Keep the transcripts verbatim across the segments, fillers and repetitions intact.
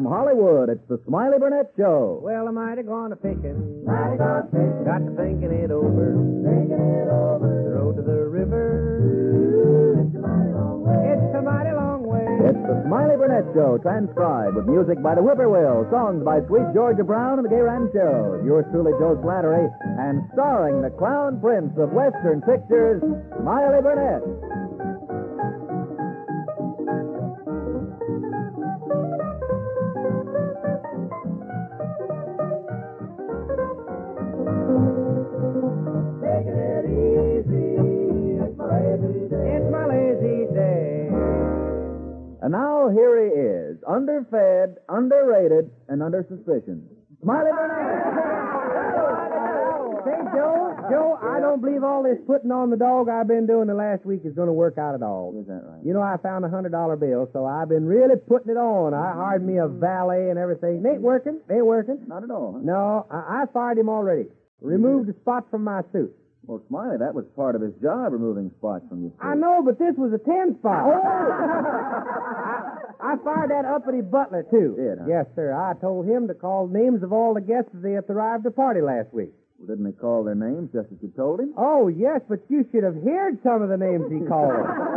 From Hollywood, it's the Smiley Burnett Show. Well, I might have gone a picking. Mighty gone fishing. Got to thinking it over. Thinking it over. The road to the river. Ooh, it's a mighty long way. It's a mighty long way. It's the Smiley Burnett Show, transcribed with music by the Whippoorwills, songs by Sweet Georgia Brown and the Gay Rancheros. Yours truly, Joe Slattery, and starring the Clown Prince of Western Pictures, Smiley Burnett. Taking it easy. It's my lazy day. It's my lazy day. And now here he is, underfed, underrated, and under suspicion. Smiley Burnett! Say, Joe, Joe, I don't believe all this putting on the dog I've been doing the last week is going to work out at all. Is that right? You know, I found a hundred dollar bill, so I've been really putting it on. I hired me a valet and everything. They ain't working. They ain't working. Not at all. Huh? No, I, I fired him already. Removed a spot from my suit. Well, Smiley, that was part of his job, removing spots from your suit. I know, but this was a ten spot. I, I fired that uppity butler, too. Did, huh? Yes, sir. I told him to call names of all the guests that arrived at the party last week. Well, didn't he call their names just as you told him? Oh, yes, but you should have heard some of the names he called.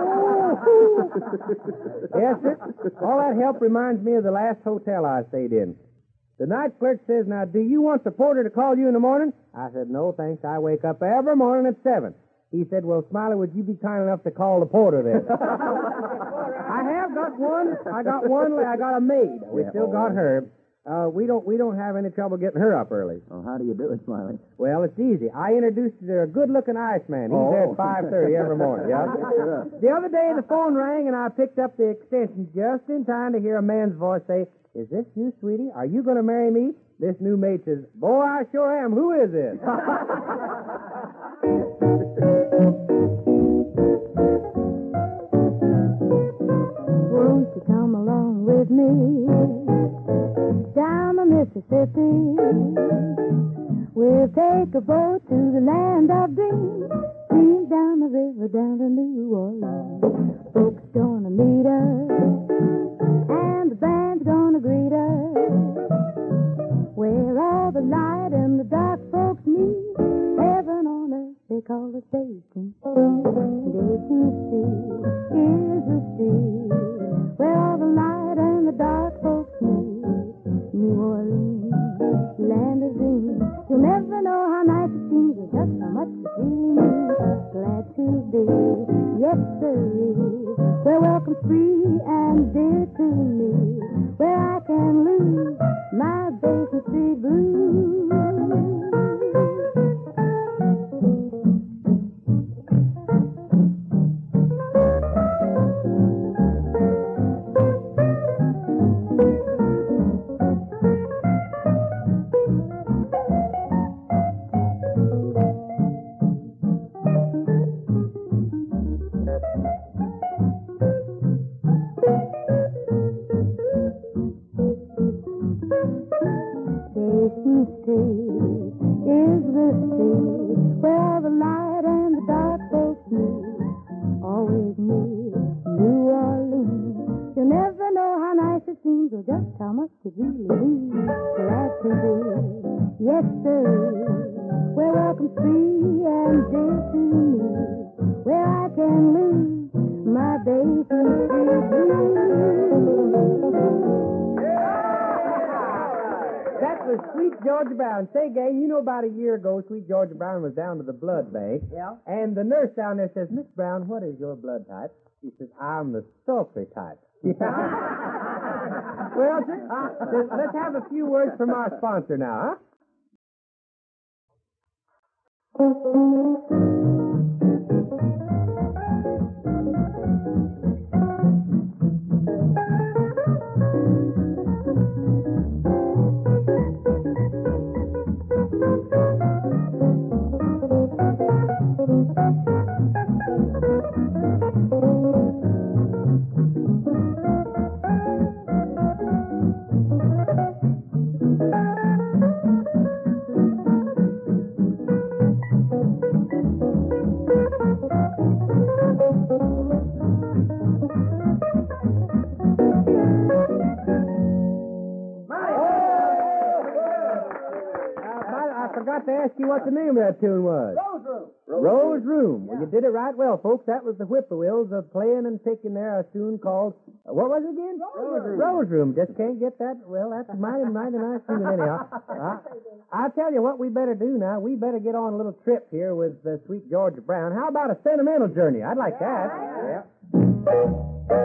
Yes, sir. All that help reminds me of the last hotel I stayed in. The night clerk says, now, do you want the porter to call you in the morning? I said, no, thanks. I wake up every morning at seven. He said, well, Smiley, would you be kind enough to call the porter then? I have got one. I got one. I got a maid. We Yeah, still oh. got her. Uh, we don't we don't have any trouble getting her up early. Oh, how do you do it, Smiley? Well, it's easy. I introduced her to a good-looking Iceman. He's Oh. there at five thirty every morning. Yeah. The other day, the phone rang, and I picked up the extension just in time to hear a man's voice say, is this you, sweetie? Are you going to marry me? This new maid says, boy, I sure am. Who is this? Won't you come along with me down the Mississippi? We'll take a boat to the land of dreams, steam down the river down to New Orleans. Folks gonna meet us, and the band's gonna greet us, where all the light and the dark folks meet. Heaven on earth, they call it Dayton. Dayton Street is the street where all the light and the dark folks meet. New Orleans, land of dreams. You'll never know how nice it seems or just how much it really means. Glad to be, yes sirree, where welcome's free and dear to me, where I can lose my Dayton Street blues. Dayton Street is the street where all the light and the dark folks meet. Always meet New Orleans. You'll never know how nice it seems or just how much it really means. Glad to be, yes sir, where welcome's free and dear to me, where I can lose my Dayton Street blues. That was Sweet Georgia Brown. Say, gang, you know about a year ago, Sweet Georgia Brown was down to the blood bank. Yeah? And the nurse down there says, Miss Brown, what is your blood type? She says, I'm the sultry type. Well, sir, uh, let's have a few words from our sponsor now, huh? forgot to ask you what the name of that tune was. Rose Room. Rose Room. Well, you did it right well, folks. That was the Whippoorwills of playing and picking there a tune called, uh, what was it again? Rose Room. Rose Room. Just can't get that. Well, that's mighty, mighty nice tune anyhow. Uh, I'll tell you what we better do now. We better get on a little trip here with uh, Sweet Georgia Brown. How about a sentimental journey? I'd like that. Yeah.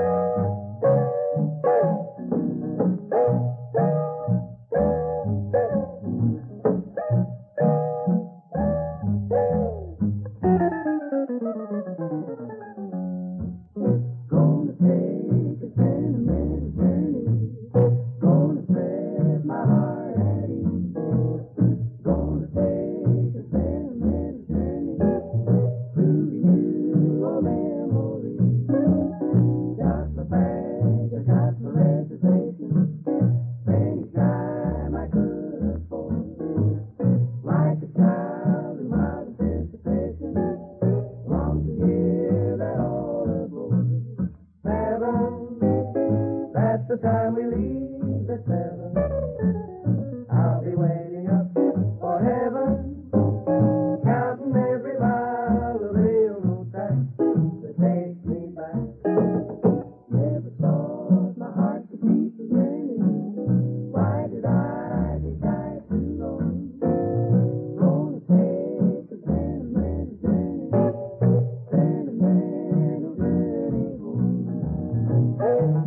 Gonna take a sentimental journey. Gonna set my heart at ease. Gonna take a sentimental journey through new old memories. Got my bag, I got my reservation. Any time I could afford. Like a child in wild anticipation. Long to hear that all aboard. Seven, that's the time we leave at seven. I'll be waiting up for heaven, counting every mile of railroad track that takes me back. Never thought my heart could be so yearning. Why did I decide to go? Gonna take a sentimental journey, sentimental journey home.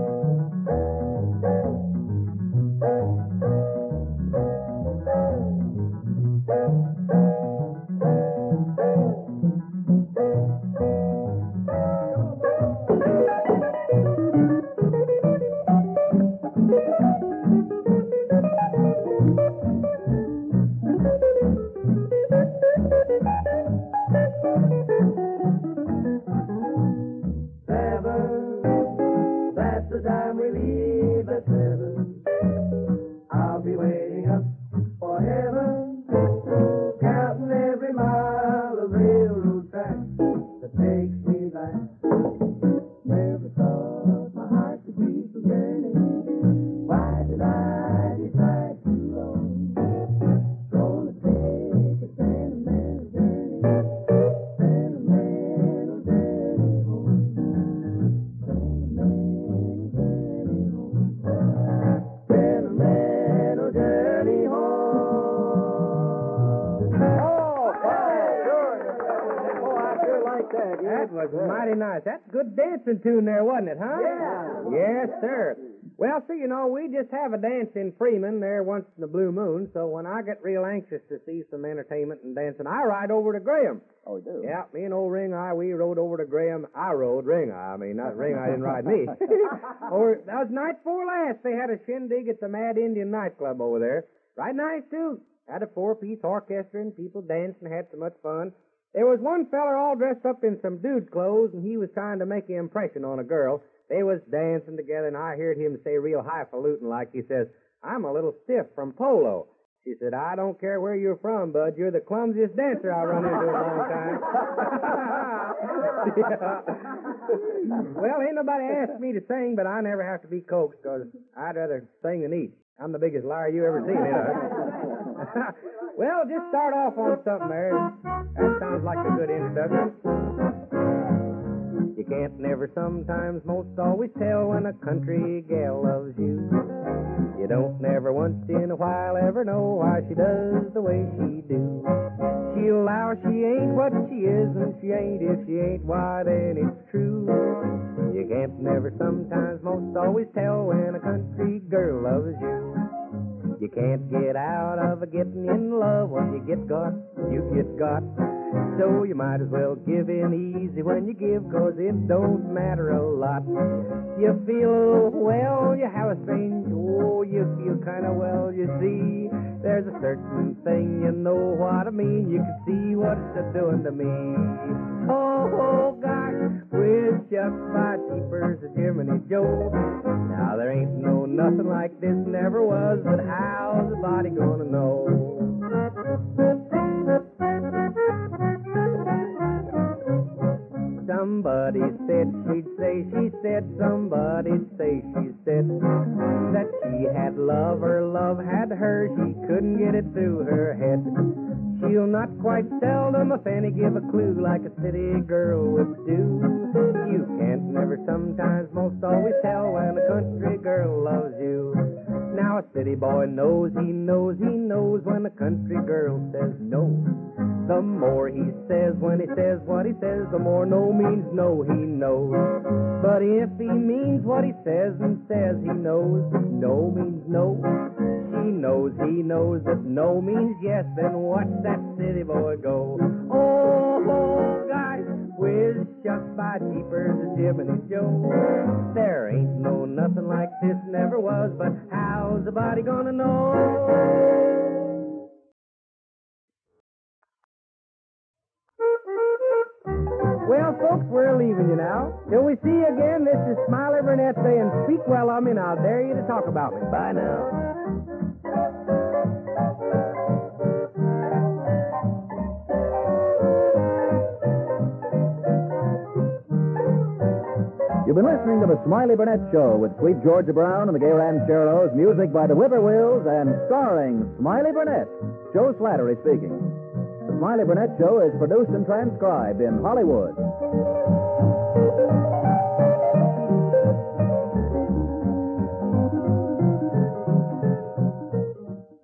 Seven, that's the time we leave at seven. I'll be waiting up for heaven, counting every mile of railroad track that takes me back. Never thought my heart could be so yearning. Why did I decide to roam? Gonna take a sentimental journey, sentimental journey home. Sentimental journey home. Sentimental journey home. Oh, fine. Sure. Oh, I sure like that. That was mighty nice. That's a good dancing tune there, wasn't it, huh? Yeah. Yes, sir. Well, see, you know, we just have a dance in Freeman there once in the blue moon, so when I get real anxious to see some entertainment and dancing, I ride over to Graham. Oh, you do? Yeah, me and old Ring Eye, we rode over to Graham. I rode Ring Eye. I mean, not Ring Eye didn't ride me. Or that was night before last. They had a shindig at the Mad Indian nightclub over there. Right nice, too. Had a four-piece orchestra and people danced and had so much fun. There was one feller all dressed up in some dude's clothes, and he was trying to make an impression on a girl. They was dancing together, and I heard him say real highfalutin like, he says, "I'm a little stiff from Polo." She said, "I don't care where you're from, bud. You're the clumsiest dancer I run into in a long time." Yeah. Well, ain't nobody asked me to sing, but I never have to be coaxed, because I'd rather sing than eat. I'm the biggest liar you ever seen, you know. Well, just start off on something there. That sounds like a good introduction. You can't never, sometimes, most always tell when a country gal loves you. You don't never once in a while ever know why she does the way she do. She'll allow she ain't what she is, and she ain't if she ain't, why then it's true. You can't never, sometimes, most always tell when a country girl loves you. You can't get out of a getting in love. When you get got, you get got. So you might as well give in easy when you give, 'cause it don't matter a lot. You feel a little well, you have a strange, oh, you feel kind of well, you see. There's a certain thing, you know what I mean. You can see what it's doing to me. Oh, oh gosh, with shucks by jeepers of Jiminy Joe. Now there ain't no nothing like this, never was, but how's the body gonna know? somebody said, she'd say, she said, somebody'd say, she said, that she had love, her love had her, she couldn't get it through her head. She'll not quite seldom, if any, give a clue like a city girl would do. You can't never, sometimes, most always tell when a country girl loves you. Now a city boy knows, he knows, he knows when a country girl says no. The more he says when he says what he says, the more no means no he knows. But if he means what he says and says he knows, no means no. He knows, he knows that no means yes, then watch that city boy go. Oh, oh gosh, whiz, shucks, by jeepers, a Jiminy Joe. There ain't no nothing like this, never was, but how's a body gonna know? Well, folks, we're leaving you now. Till we see you again, this is Smiley Burnett saying, speak well of me, and I'll dare you to talk about me. Bye now. You've been listening to the Smiley Burnett Show with Sweet Georgia Brown and the Gay Rancheros, music by the Whippoorwills, and starring Smiley Burnett. Joe Slattery speaking. The Smiley Burnett Show is produced and transcribed in Hollywood.